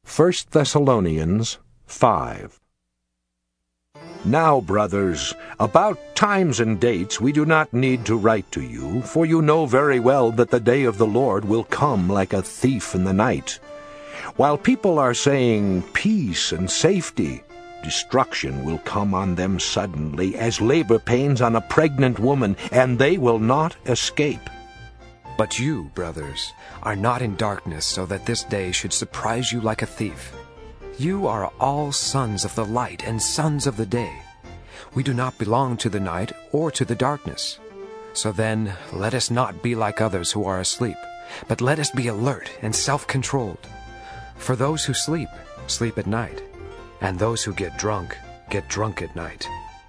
1 Thessalonians 5. Now, brothers, about times and dates we do not need to write to you, for you know very well that the day of the Lord will come like a thief in the night. While people are saying peace and safety, destruction will come on them suddenly as labor pains on a pregnant woman, and they will not escape. But you, brothers, are not in darkness so that this day should surprise you like a thief. You are all sons of the light and sons of the day. We do not belong to the night or to the darkness. So then, let us not be like others who are asleep, but let us be alert and self-controlled. For those who sleep, sleep at night, and those who get drunk at night.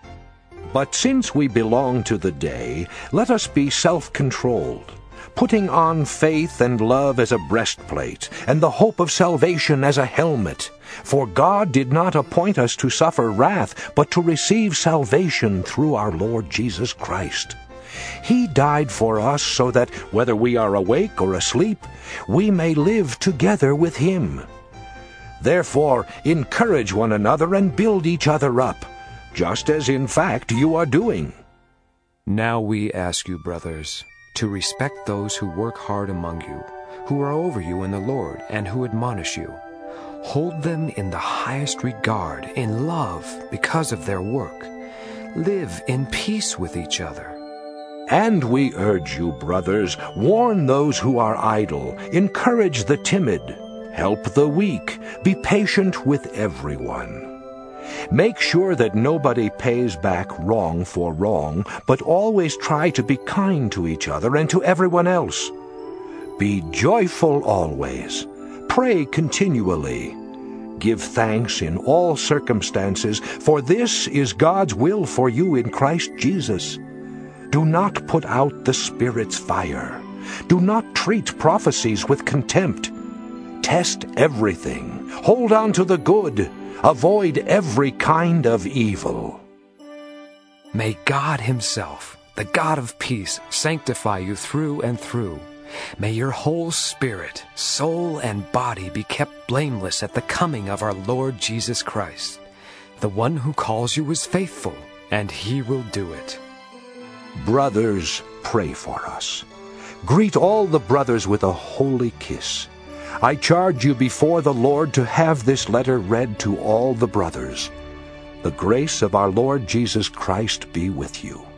But since we belong to the day, let us be self-controlled, putting on faith and love as a breastplate, and the hope of salvation as a helmet. For God did not appoint us to suffer wrath, but to receive salvation through our Lord Jesus Christ. He died for us so that, whether we are awake or asleep, we may live together with Him. Therefore, encourage one another and build each other up, just as in fact you are doing. Now we ask you, brothers, to respect those who work hard among you, who are over you in the Lord, and who admonish you. Hold them in the highest regard, in love, because of their work. Live in peace with each other. And we urge you, brothers, warn those who are idle, encourage the timid, help the weak, be patient with everyone. Make sure that nobody pays back wrong for wrong, but always try to be kind to each other and to everyone else. Be joyful always. Pray continually. Give thanks in all circumstances, for this is God's will for you in Christ Jesus. Do not put out the Spirit's fire. Do not treat prophecies with contempt. Test everything. Hold on to the good. Avoid every kind of evil. May God Himself, the God of peace, sanctify you through and through. May your whole spirit, soul, and body be kept blameless at the coming of our Lord Jesus Christ. The one who calls you is faithful, and He will do it. Brothers, pray for us. Greet all the brothers with a holy kiss. I charge you before the Lord to have this letter read to all the brothers. The grace of our Lord Jesus Christ be with you.